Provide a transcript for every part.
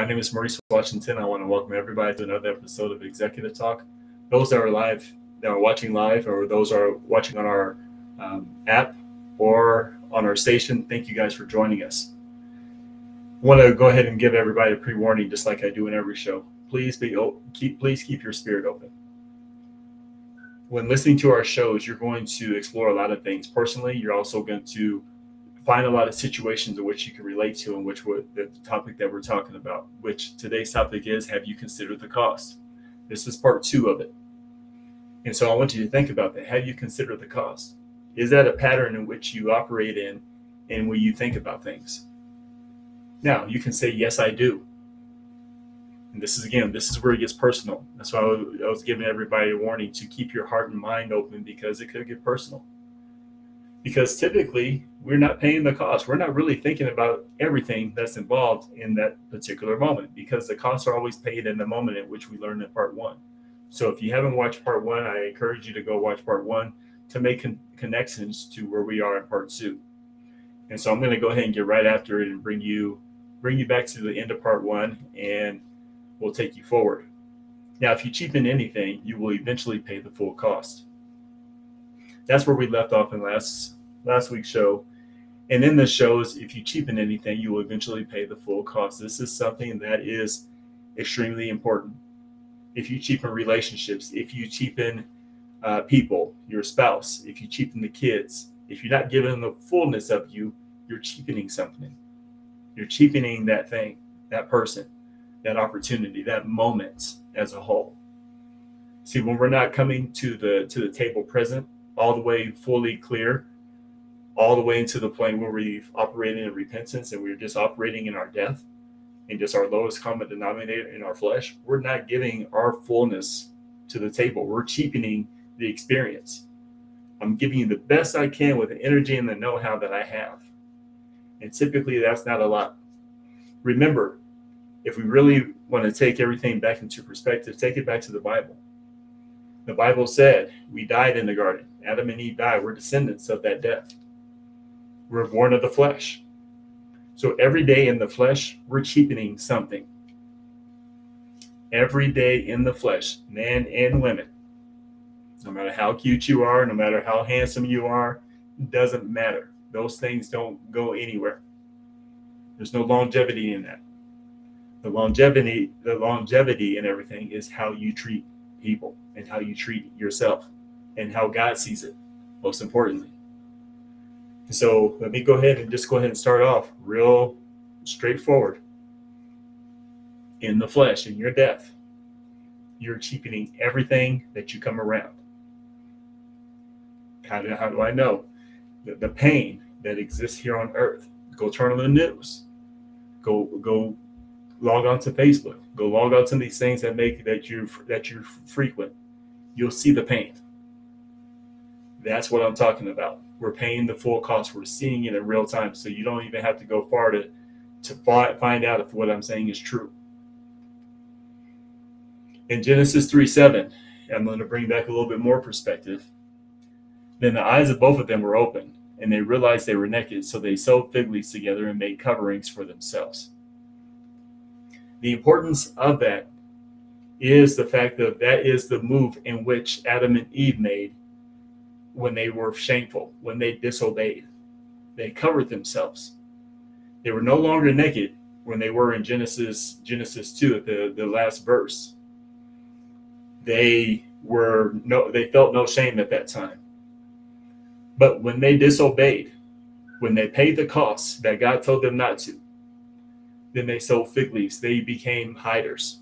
name is Maurice Washington. I want to welcome everybody to another episode of Executive Talk. Those that are live, that are watching live, or those that are watching on our app or on our station, thank you guys for joining us. I want to go ahead and give everybody a pre-warning, just like I do in every show. Please keep your spirit open. When listening to our shows, you're going to explore a lot of things. Personally, you're also going to find a lot of situations in which you can relate to, and which the topic that we're talking about, which today's topic is, have you considered the cost? This is part 2 of it. And so I want you to think about that. Have you considered the cost? Is that a pattern in which you operate in and when you think about things? Now, you can say, yes, I do. And this is where it gets personal. That's why I was giving everybody a warning to keep your heart and mind open, because it could get personal. Because typically, we're not paying the cost. We're not really thinking about everything that's involved in that particular moment, because the costs are always paid in the moment in which we learned in part 1. So if you haven't watched part 1, I encourage you to go watch part 1 to make connections to where we are in part 2. And so I'm going to go ahead and get right after it and bring you back to the end of part 1, and we'll take you forward. Now, if you cheapen anything, you will eventually pay the full cost. That's where we left off in last week's show. And in the shows, if you cheapen anything, you will eventually pay the full cost. This is something that is extremely important. If you cheapen relationships, if you cheapen people, your spouse, if you cheapen the kids, if you're not giving them the fullness of you, you're cheapening something. You're cheapening that thing, that person, that opportunity, that moment as a whole. See, when we're not coming to the table present, all the way fully clear, all the way into the point where we've operated in repentance and we're just operating in our death and just our lowest common denominator in our flesh, we're not giving our fullness to the table. We're cheapening the experience. I'm giving you the best I can with the energy and the know-how that I have. And typically that's not a lot. Remember, if we really want to take everything back into perspective, take it back to the Bible. The Bible said we died in the garden. Adam and Eve died. We're descendants of that death. We're born of the flesh. So every day in the flesh, we're cheapening something. Every day in the flesh, men and women, no matter how cute you are, no matter how handsome you are, it doesn't matter. Those things don't go anywhere. There's no longevity in that. The longevity in everything is how you treat people and how you treat yourself and how God sees it, most importantly. So let me go ahead and start off real straightforward. In the flesh, in your death, you're cheapening everything that you come around. How do I know? The pain that exists here on earth. Go turn on the news. Go log on to Facebook. Go log on to these things that you frequent. You'll see the pain. That's what I'm talking about. We're paying the full cost. We're seeing it in real time, so you don't even have to go far to find out if what I'm saying is true. In Genesis 3:7, I'm going to bring back a little bit more perspective. Then the eyes of both of them were open, and they realized they were naked, so they sewed fig leaves together and made coverings for themselves. The importance of that is the fact that is the move in which Adam and Eve made when they were shameful, when they disobeyed. They covered themselves. They were no longer naked when they were in Genesis 2 at the last verse. They felt no shame at that time. But when they disobeyed, when they paid the cost that God told them not to, then they sewed fig leaves. They became hiders.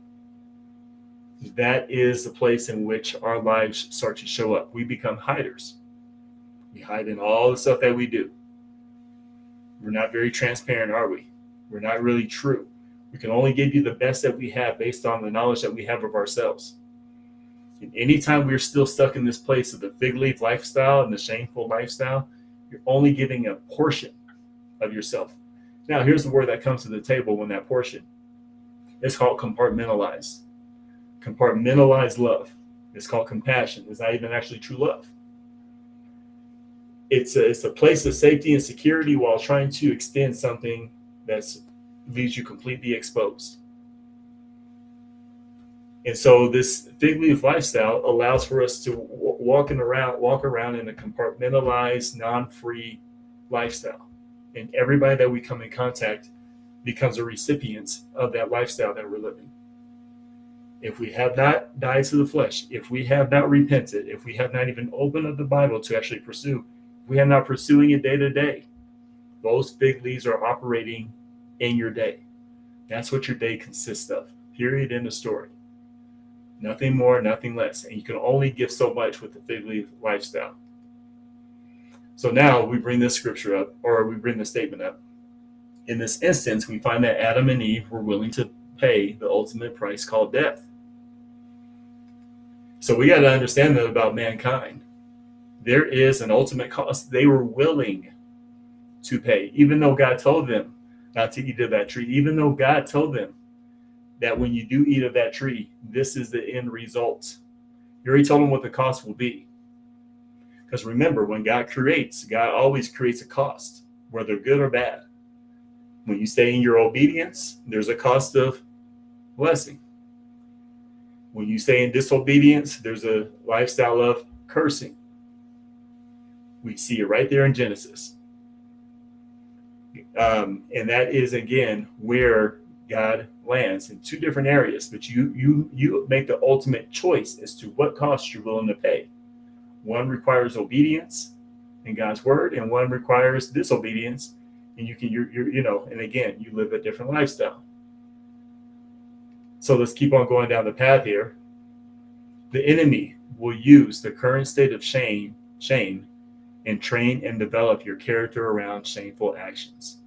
That is the place in which our lives start to show up. We become hiders. We hide in all the stuff that we do. We're not very transparent, are we? We're not really true. We can only give you the best that we have based on the knowledge that we have of ourselves. And anytime we're still stuck in this place of the fig leaf lifestyle and the shameful lifestyle, you're only giving a portion of yourself. Now, here's the word that comes to the table when that portion. It's called compartmentalized. Compartmentalized love. It's called compassion. It's not even actually true love. It's a place of safety and security while trying to extend something that's leaves you completely exposed. And so this fig leaf lifestyle allows for us to walk around in a compartmentalized, non-free lifestyle. And everybody that we come in contact becomes a recipient of that lifestyle that we're living. If we have not died to the flesh, if we have not repented, if we have not even opened up the Bible to actually pursue, if we are not pursuing it day to day, those fig leaves are operating in your day. That's what your day consists of. Period. End of story. Nothing more, nothing less. And you can only give so much with the fig leaf lifestyle. So now we bring this scripture up, or we bring the statement up. In this instance, we find that Adam and Eve were willing to pay the ultimate price called death. So we got to understand that about mankind. There is an ultimate cost they were willing to pay, even though God told them not to eat of that tree, even though God told them that when you do eat of that tree, this is the end result. You already told them what the cost will be. Because remember, when God creates, God always creates a cost, whether good or bad. When you stay in your obedience, there's a cost of blessing. When you stay in disobedience, there's a lifestyle of cursing. We see it right there in Genesis. And that is, again, where God lands in two different areas, but you make the ultimate choice as to what cost you're willing to pay. One requires obedience in God's word, and one requires disobedience, and and again, you live a different lifestyle. So let's keep on going down the path here. The enemy will use the current state of shame, and train and develop your character around shameful actions.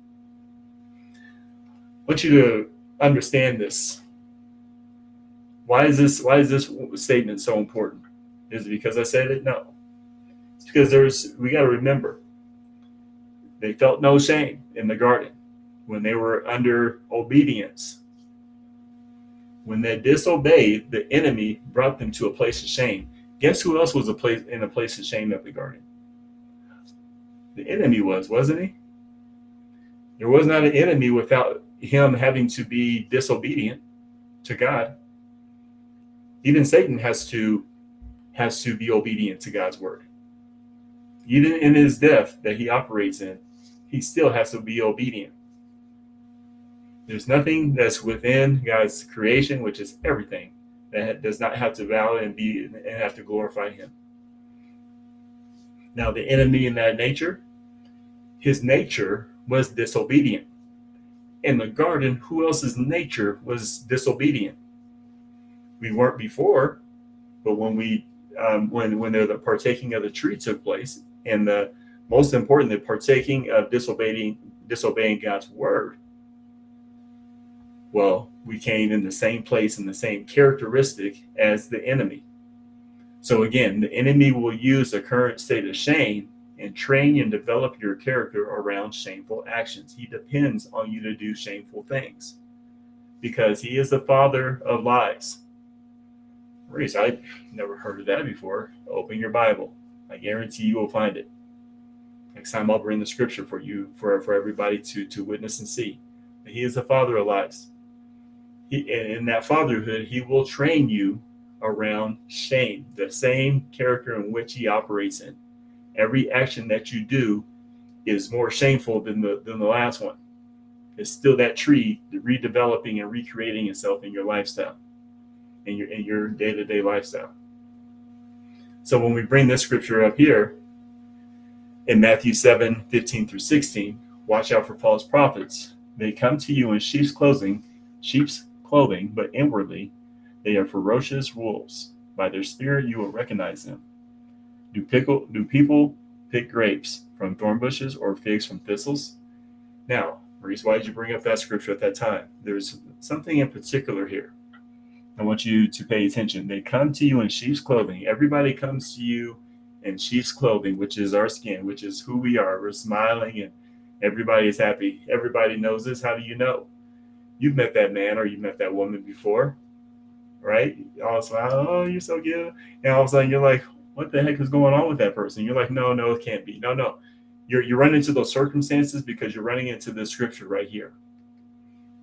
I want you to understand this. Why is this statement so important? Is it because I said it? No. It's because we got to remember, they felt no shame in the garden when they were under obedience. When they disobeyed, the enemy brought them to a place of shame. Guess who else was in a place of shame at the garden? The enemy wasn't he? There was not an enemy without him having to be disobedient to God. Even Satan has to be obedient to God's word. Even in his death that he operates in, he still has to be obedient. There's nothing that's within God's creation, which is everything, that does not have to bow and have to glorify him. Now, the enemy in that nature, his nature was disobedient. In the garden, who else's nature was disobedient? We weren't before, but when the partaking of the tree took place, and the most important, the partaking of disobeying God's word, well, we came in the same place and the same characteristic as the enemy. So again, the enemy will use the current state of shame and train and develop your character around shameful actions. He depends on you to do shameful things because he is the father of lies. Maurice, I've never heard of that before. Open your Bible. I guarantee you will find it. Next time I'll bring the scripture for you, for everybody to witness and see. But he is the father of lies. In that fatherhood, he will train you around shame, the same character in which he operates in. Every action that you do is more shameful than the last one. It's still that tree redeveloping and recreating itself in your lifestyle, in your day-to-day lifestyle. So when we bring this scripture up here in Matthew 7:15-16, watch out for false prophets. They come to you in sheep's clothing, but inwardly they are ferocious wolves. By their spirit you will recognize them. Do people pick grapes from thorn bushes or figs from thistles? Now, Maurice, why did you bring up that scripture at that time? There's something in particular here. I want you to pay attention. They come to you in sheep's clothing. Everybody comes to you in sheep's clothing, which is our skin, which is who we are. We're smiling and everybody is happy. Everybody knows this. How do you know? You've met that man or you met that woman before, right? All smile, oh, you're so cute. And all of a sudden you're like, what the heck is going on with that person? You're like, no, it can't be. No. You're running into those circumstances because you're running into this scripture right here.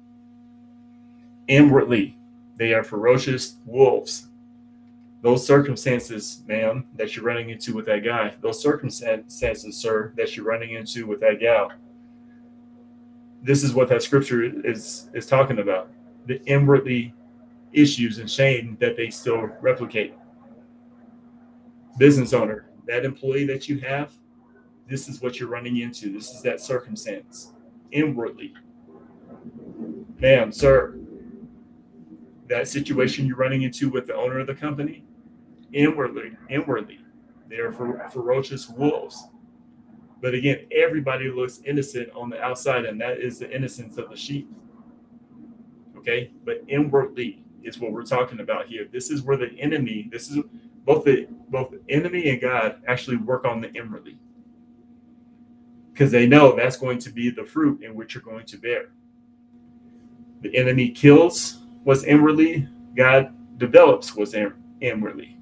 Inwardly, they are ferocious wolves. Those circumstances, ma'am, that you're running into with that guy, those circumstances, sir, that you're running into with that gal, this is what that scripture is talking about. The inwardly issues and shame that they still replicate. Business owner, that employee that you have, this is what you're running into. This is that circumstance. Inwardly, ma'am, sir, that situation you're running into with the owner of the company, inwardly, they are ferocious wolves. But again, everybody looks innocent on the outside, and that is the innocence of the sheep. Okay, but inwardly is what we're talking about here. This is where the enemy, this is both the enemy and God actually work on the inwardly, because they know that's going to be the fruit in which you're going to bear. The enemy kills what's inwardly, God develops what's inwardly.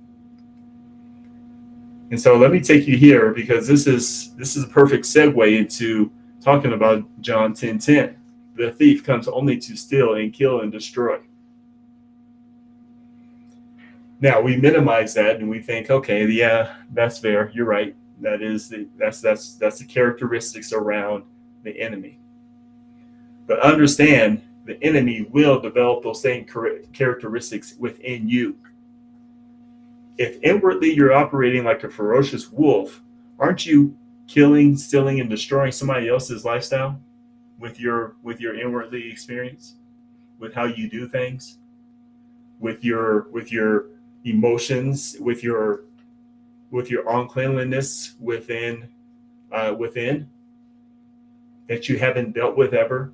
And so let me take you here, because this is a perfect segue into talking about John 10:10. The thief comes only to steal and kill and destroy. Now we minimize that and we think, okay, yeah, that's fair. You're right. That's the characteristics around the enemy. But understand, the enemy will develop those same characteristics within you. If inwardly you're operating like a ferocious wolf, aren't you killing, stealing, and destroying somebody else's lifestyle with your inwardly experience, with how you do things, with your emotions, with your uncleanliness within that you haven't dealt with ever?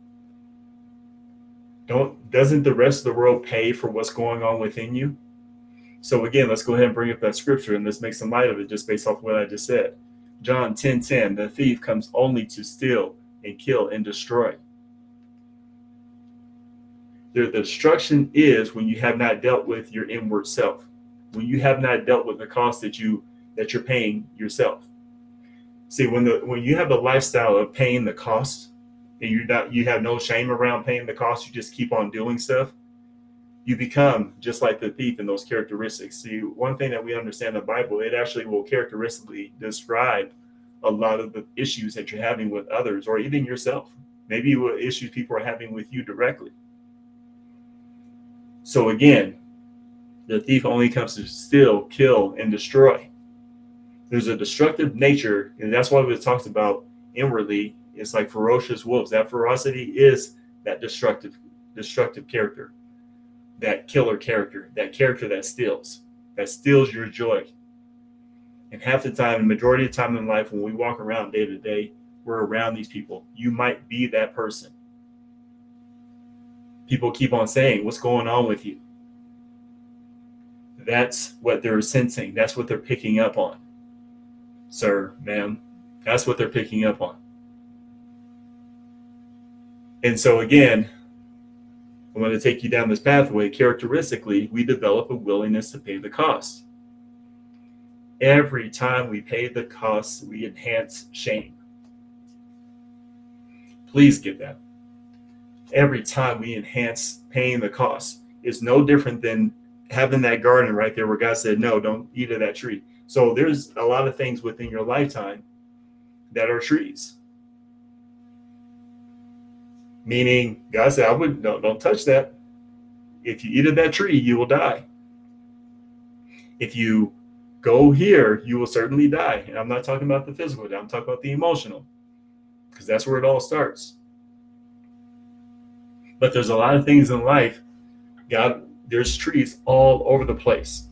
Doesn't the rest of the world pay for what's going on within you? So again, let's go ahead and bring up that scripture and let's make some light of it just based off what I just said. John 10:10, the thief comes only to steal and kill and destroy. The destruction is when you have not dealt with your inward self, when you have not dealt with the cost that you're paying yourself. See, when you have the lifestyle of paying the cost, and you have no shame around paying the cost, you just keep on doing stuff, you become just like the thief in those characteristics. See, one thing that we understand in the Bible, it actually will characteristically describe a lot of the issues that you're having with others, or even yourself. Maybe what issues people are having with you directly. So again, the thief only comes to steal, kill, and destroy. There's a destructive nature, and that's why we talked about inwardly. It's like ferocious wolves. That ferocity is that destructive character, that killer character, that character that steals your joy. And half the time, the majority of the time in life, when we walk around day to day, we're around these people. You might be that person. People keep on saying, what's going on with you? That's what they're sensing. That's what they're picking up on. Sir, ma'am, that's what they're picking up on. And so again, I'm going to take you down this pathway. Characteristically, we develop a willingness to pay the cost. Every time we pay the cost, we enhance shame. Please get that. Every time we enhance paying the cost, it's no different than having that garden right there where God said, no, don't eat of that tree. So there's a lot of things within your lifetime that are trees. Meaning, God said, don't touch that. If you eat of that tree, you will die. If you go here, you will certainly die. And I'm not talking about the physical, I'm talking about the emotional, because that's where it all starts. But there's a lot of things in life, there's trees all over the place.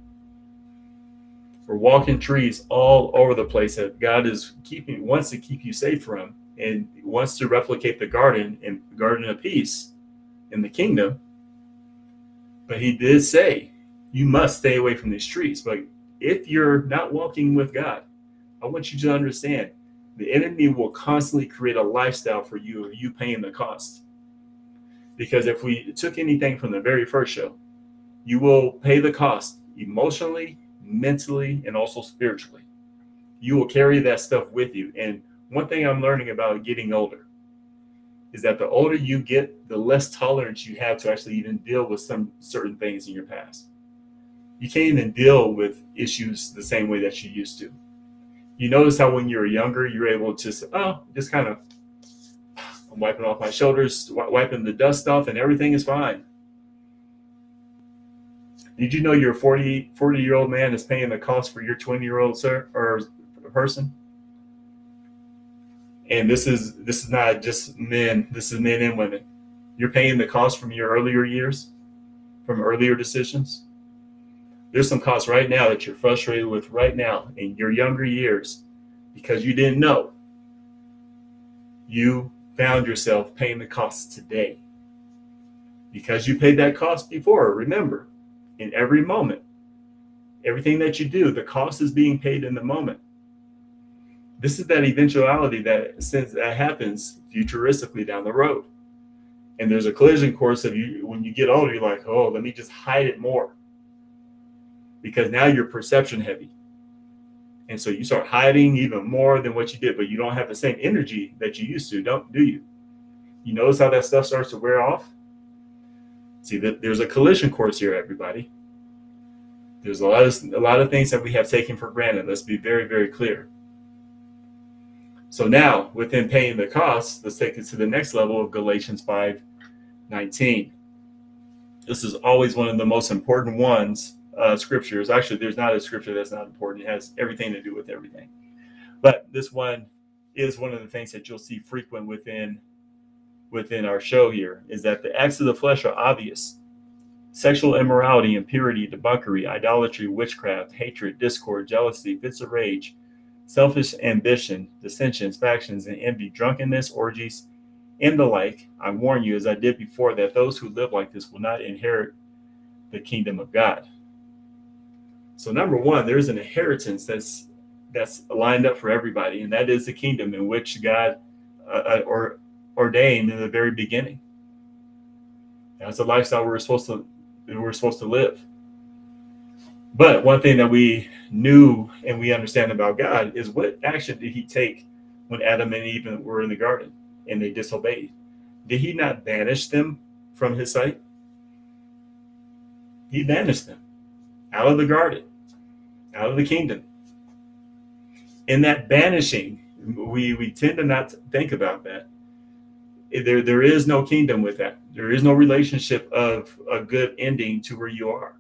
We're walking trees all over the place that God wants to keep you safe from, and wants to replicate the garden of peace in the kingdom. But he did say, you must stay away from these trees. But if you're not walking with God, I want you to understand, the enemy will constantly create a lifestyle for you of you paying the cost. Because if we took anything from the very first show, you will pay the cost emotionally, mentally, and also spiritually. You will carry that stuff with you. And one thing I'm learning about getting older, is that the older you get, the less tolerance you have to actually even deal with some certain things in your past. You can't even deal with issues the same way that you used to. You notice how when you were younger, you're able to just kind of, I'm wiping off my shoulders, wiping the dust off, and everything is fine. Did you know your 40-year-old man is paying the cost for your 20-year-old sir or person? And this is not just men. This is men and women. You're paying the cost from your earlier years, from earlier decisions. There's some costs right now that you're frustrated with right now in your younger years because you didn't know. You found yourself paying the cost today because you paid that cost before. Remember, in every moment, everything that you do, the cost is being paid in the moment. This is that eventuality that since that happens futuristically down the road. And there's a collision course of you when you get older, you're like, oh, let me just hide it more. Because now you're perception heavy. And so you start hiding even more than what you did, but you don't have the same energy that you used to, do you? You notice how that stuff starts to wear off? See, there's a collision course here, everybody. There's a lot of things that we have taken for granted. Let's be very, very clear. So now, within paying the cost, let's take it to the next level of Galatians 5:19. This is always one of the most important ones. Scriptures. Actually, there's not a scripture that's not important. It has everything to do with everything. But this one is one of the things that you'll see frequent within our show here, is that the acts of the flesh are obvious. Sexual immorality, impurity, debauchery, idolatry, witchcraft, hatred, discord, jealousy, fits of rage, selfish ambition, dissensions, factions, and envy, drunkenness, orgies, and the like. I warn you, as I did before, that those who live like this will not inherit the kingdom of God. So number one, there's an inheritance that's lined up for everybody, and that is the kingdom in which God ordained in the very beginning. That's a lifestyle we're supposed to live. But one thing that we knew and we understand about God is, what action did he take when Adam and Eve were in the garden and they disobeyed? Did he not banish them from his sight? He banished them out of the garden, out of the kingdom. In that banishing, we tend to not think about that. There is no kingdom with that. There is no relationship of a good ending to where you are.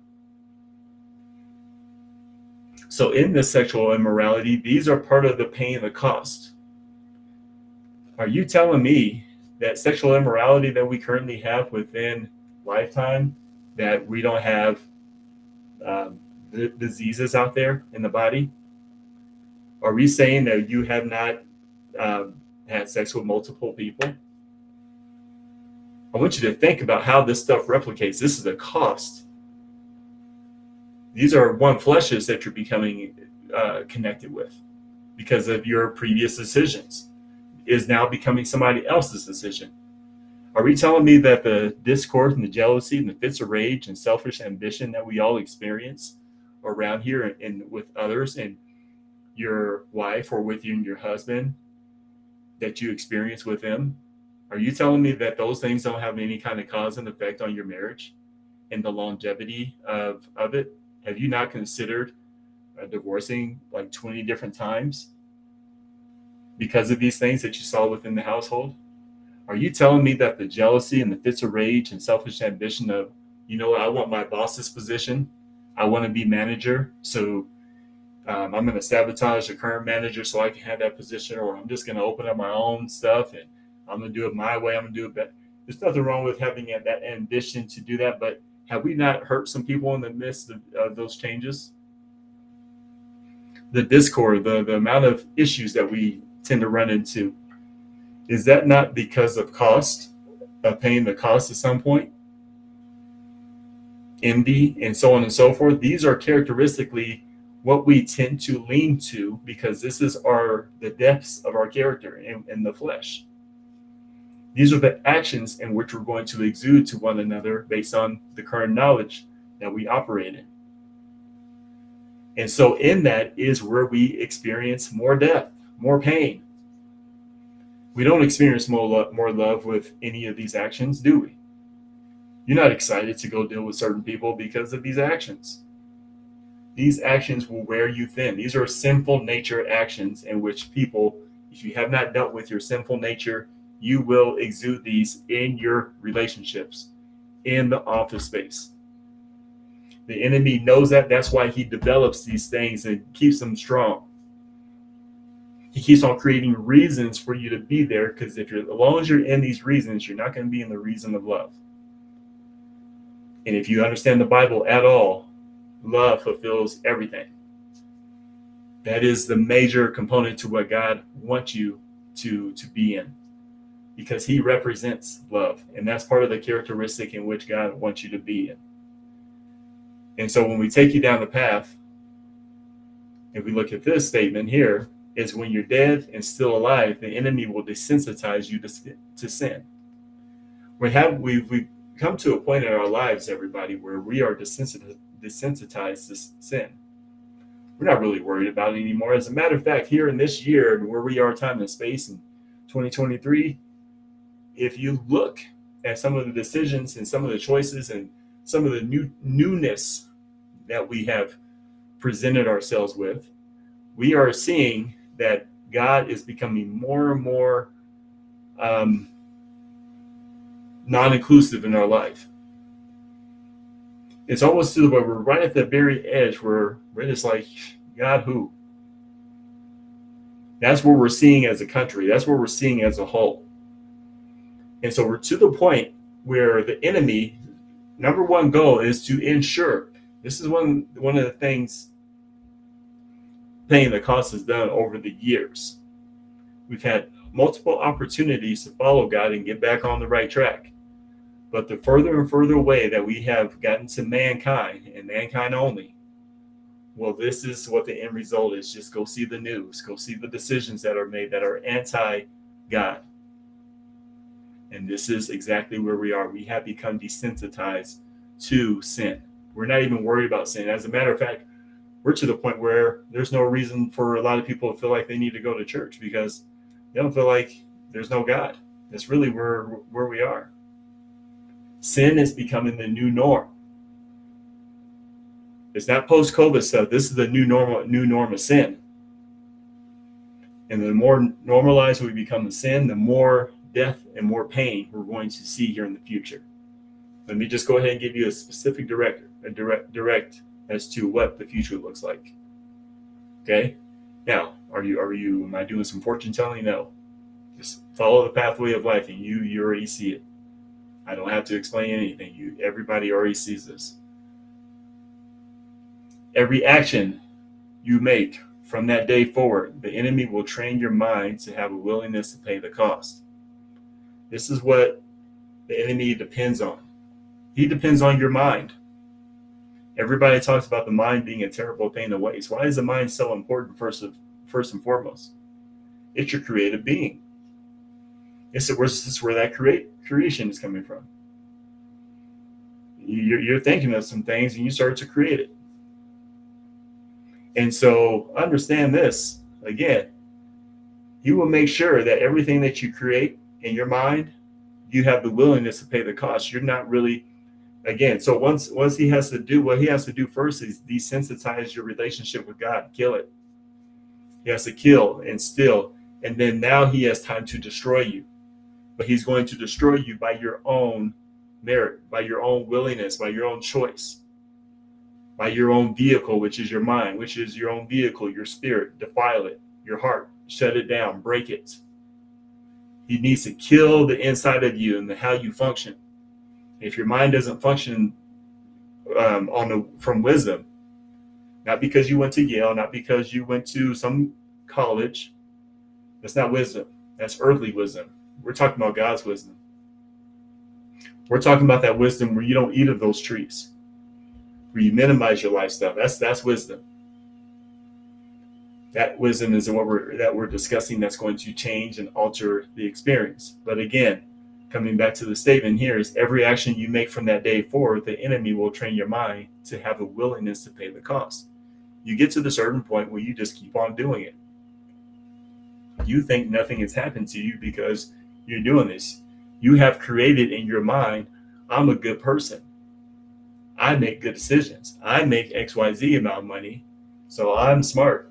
So in this sexual immorality, these are part of the paying the cost. Are you telling me that sexual immorality that we currently have within Lifetime, that we don't have the diseases out there in the body? Are we saying that you have not had sex with multiple people? I want you to think about how this stuff replicates. This is a cost. These are one fleshes that you're becoming connected with because of your previous decisions. Is now becoming somebody else's decision. Are we telling me that the discord and the jealousy and the fits of rage and selfish ambition that we all experience around here and with others and your wife or with you and your husband that you experience with them, are you telling me that those things don't have any kind of cause and effect on your marriage and the longevity of it? Have you not considered divorcing like 20 different times because of these things that you saw within the household? Are you telling me that the jealousy and the fits of rage and selfish ambition of, I want my boss's position, I want to be manager, so I'm going to sabotage the current manager so I can have that position, or I'm just going to open up my own stuff and I'm going to do it my way, I'm going to do it better. There's nothing wrong with having that ambition to do that, but have we not hurt some people in the midst of those changes? The discord, the amount of issues that we tend to run into, is that not because of cost, of paying the cost at some point? Envy and so on and so forth. These are characteristically what we tend to lean to because this is the depths of our character in the flesh. These are the actions in which we're going to exude to one another based on the current knowledge that we operate in. And so in that is where we experience more death, more pain. We don't experience more love with any of these actions, do we? You're not excited to go deal with certain people because of these actions. These actions will wear you thin. These are sinful nature actions in which people, if you have not dealt with your sinful nature, you will exude these in your relationships, in the office space. The enemy knows that. That's why he develops these things and keeps them strong. He keeps on creating reasons for you to be there, because as long as you're in these reasons, you're not going to be in the reason of love. And if you understand the Bible at all, love fulfills everything. That is the major component to what God wants you to be in, because he represents love. And that's part of the characteristic in which God wants you to be in. And so when we take you down the path, if we look at this statement here, is when you're dead and still alive, the enemy will desensitize you to sin. We've come to a point in our lives, everybody, where we are desensitized to sin. We're not really worried about it anymore. As a matter of fact, here in this year, where we are time and space in 2023, if you look at some of the decisions and some of the choices and some of the newness that we have presented ourselves with, we are seeing that God is becoming more and more non-inclusive in our life. It's almost to the point we're right at the very edge where we're just like, God, who? That's what we're seeing as a country. That's what we're seeing as a whole. And so we're to the point where the enemy, number one goal is to ensure. This is one of the things paying the cost has done over the years. We've had multiple opportunities to follow God and get back on the right track. But the further and further away that we have gotten to mankind and mankind only, well, this is what the end result is. Just go see the news. Go see the decisions that are made that are anti-God. And this is exactly where we are. We have become desensitized to sin. We're not even worried about sin. As a matter of fact, we're to the point where there's no reason for a lot of people to feel like they need to go to church because they don't feel like there's no God. That's really where we are. Sin is becoming the new norm. It's not post-COVID stuff. This is the new norm of sin. And the more normalized we become of sin, the more death and more pain we're going to see here in the future. Let me just go ahead and give you a specific direct as to what the future looks like. Okay? Now, am I doing some fortune telling? No. Just follow the pathway of life and you already see it. I don't have to explain anything. Everybody already sees this. Every action you make from that day forward, the enemy will train your mind to have a willingness to pay the cost. This is what the enemy depends on. He depends on your mind. Everybody talks about the mind being a terrible thing to waste. Why is the mind so important first and foremost? It's your creative being. This is where that creation is coming from. You're thinking of some things and you start to create it. And so understand this, again, he will make sure that everything that you create in your mind, you have the willingness to pay the cost. You're not really, again, so once he has to do, what he has to do first is desensitize your relationship with God, kill it. He has to kill and steal. And then now he has time to destroy you. But he's going to destroy you by your own merit, by your own willingness, by your own choice. By your own vehicle, which is your mind, which is your own vehicle, your spirit, defile it, your heart, shut it down, break it. He needs to kill the inside of you and how you function. If your mind doesn't function from wisdom, not because you went to Yale, not because you went to some college, that's not wisdom. That's earthly wisdom. We're talking about God's wisdom. We're talking about that wisdom where you don't eat of those trees, where you minimize your lifestyle. That's wisdom. That wisdom is what we're discussing. That's going to change and alter the experience. But again, coming back to the statement here is every action you make from that day forward, the enemy will train your mind to have a willingness to pay the cost. You get to the certain point where you just keep on doing it. You think nothing has happened to you because you're doing this. You have created in your mind, I'm a good person. I make good decisions. I make XYZ amount of money. So I'm smart.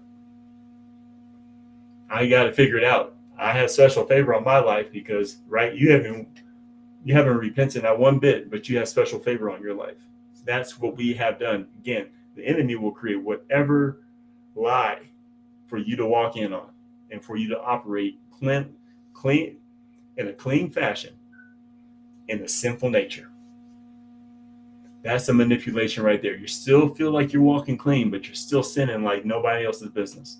I got to figure it out. I have special favor on my life because, right, you haven't repented not one bit, but you have special favor on your life. That's what we have done. Again, the enemy will create whatever lie for you to walk in on and for you to operate clean in a clean fashion in a sinful nature. That's a manipulation right there. You still feel like you're walking clean, but you're still sinning like nobody else's business.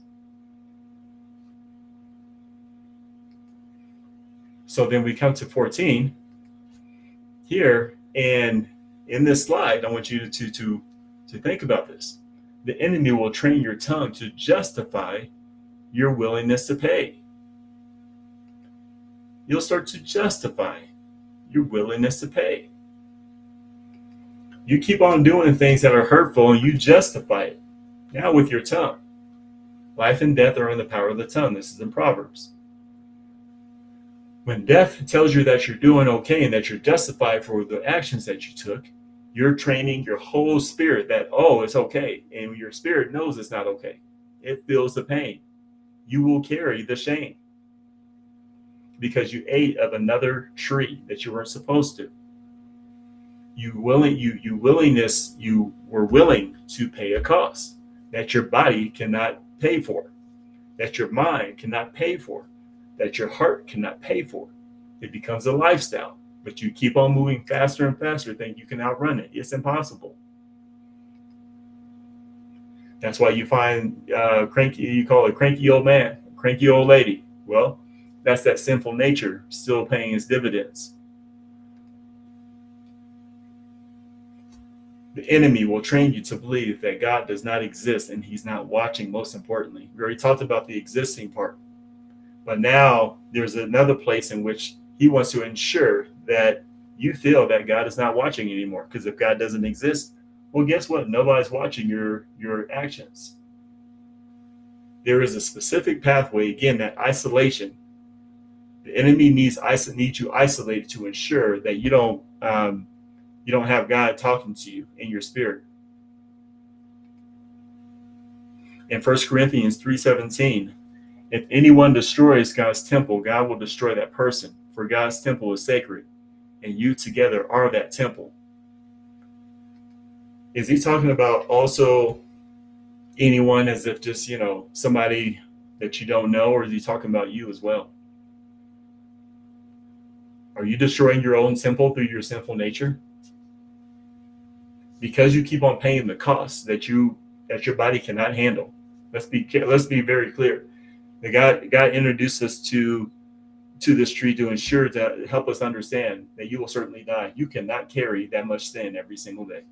So then we come to 14 here, and in this slide, I want you to think about this. The enemy will train your tongue to justify your willingness to pay. You'll start to justify your willingness to pay. You keep on doing things that are hurtful and you justify it. Now with your tongue. Life and death are in the power of the tongue. This is in Proverbs. When death tells you that you're doing okay and that you're justified for the actions that you took, you're training your whole spirit that, oh, it's okay. And your spirit knows it's not okay. It feels the pain. You will carry the shame because you ate of another tree that you weren't supposed to. You were willing to pay a cost that your body cannot pay for, that your mind cannot pay for, that your heart cannot pay for. It becomes a lifestyle, but you keep on moving faster and faster, think you can outrun it. It's impossible. That's why you find cranky, you call it cranky old man, cranky old lady. Well, that's that sinful nature still paying its dividends. The enemy will train you to believe that God does not exist and he's not watching, most importantly. We already talked about the existing part. But now there's another place in which he wants to ensure that you feel that God is not watching anymore. Because if God doesn't exist, well, guess what? Nobody's watching your actions. There is a specific pathway, again, that isolation. The enemy needs you isolated to ensure that you don't have God talking to you in your spirit. In 1 Corinthians 3:17, if anyone destroys God's temple, God will destroy that person, for God's temple is sacred, and you together are that temple. Is he talking about also anyone as if just, somebody that you don't know, or is he talking about you as well? Are you destroying your own temple through your sinful nature? Because you keep on paying the cost that your body cannot handle. Let's be very clear. God introduced us to this tree to ensure to help us understand that you will certainly die. You cannot carry that much sin every single day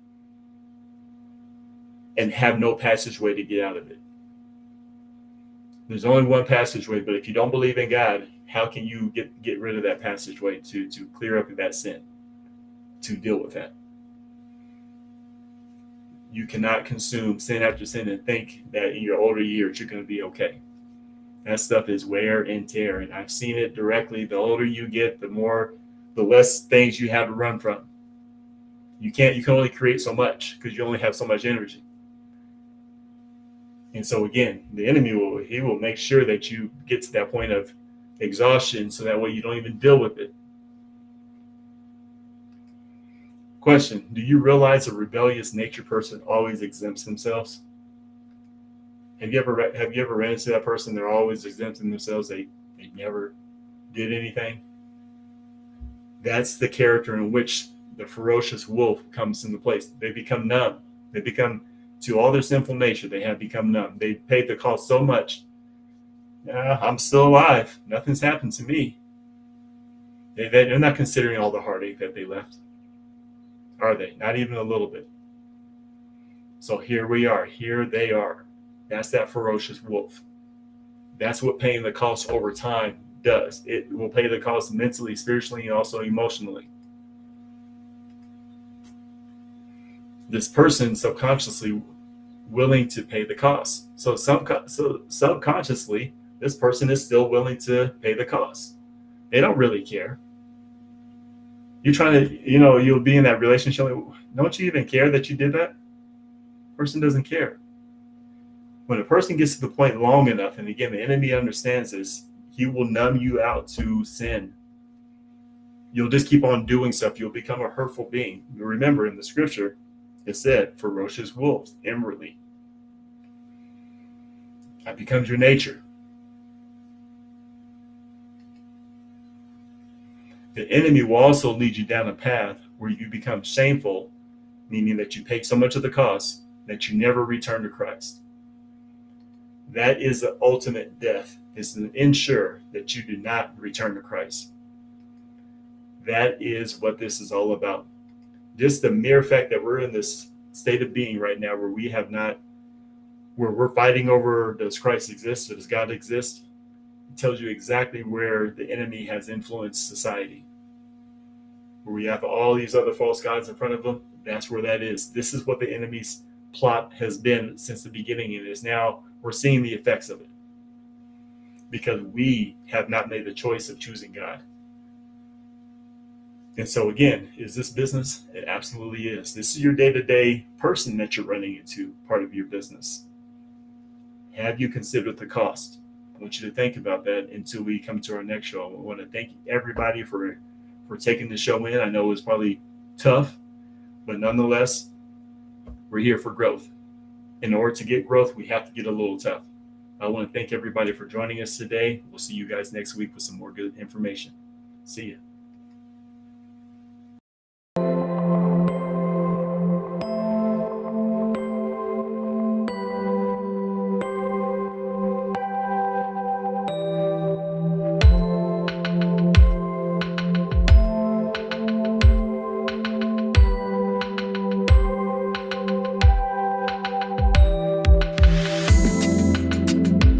and have no passageway to get out of it. There's only one passageway, but if you don't believe in God, how can you get rid of that passageway to clear up that sin, to deal with that? You cannot consume sin after sin and think that in your older years you're going to be okay. That stuff is wear and tear, and I've seen it directly. The older you get, the less things you have to run from. You can only create so much because you only have so much energy. And so again, the enemy will make sure that you get to that point of exhaustion, so that way you don't even deal with it. Question: do you realize a rebellious nature person always exempts themselves? Have you ever ran into that person? They're always exempting themselves. They never did anything. That's the character in which the ferocious wolf comes into place. They become numb. They become, to all their sinful nature, they have become numb. They paid the cost so much. I'm still alive. Nothing's happened to me. They're not considering all the heartache that they left. Are they? Not even a little bit. So here we are. Here they are. That's that ferocious wolf. That's what paying the cost over time does. It will pay the cost mentally, spiritually, and also emotionally. This person subconsciously willing to pay the cost. So subconsciously, this person is still willing to pay the cost. They don't really care. You're trying to, you'll be in that relationship. Don't you even care that you did that? Person doesn't care. When a person gets to the point long enough, and again, the enemy understands this, he will numb you out to sin. You'll just keep on doing stuff. You'll become a hurtful being. Remember, in the scripture, it said, ferocious wolves, inwardly. That becomes your nature. The enemy will also lead you down a path where you become shameful, meaning that you pay so much of the cost that you never return to Christ. That is the ultimate death, is to ensure that you do not return to Christ. That is what this is all about. Just the mere fact that we're in this state of being right now where we're fighting over, does Christ exist, or does God exist? It tells you exactly where the enemy has influenced society. Where we have all these other false gods in front of them, that's where that is. This is what the enemy's plot has been since the beginning, and is now we're seeing the effects of it. Because we have not made the choice of choosing God. And so again, is this business? It absolutely is. This is your day-to-day person that you're running into, part of your business. Have you considered the cost? I want you to think about that until we come to our next show. I want to thank everybody for taking the show in. I know it was probably tough, but nonetheless, we're here for growth. In order to get growth, we have to get a little tough. I want to thank everybody for joining us today. We'll see you guys next week with some more good information. See ya.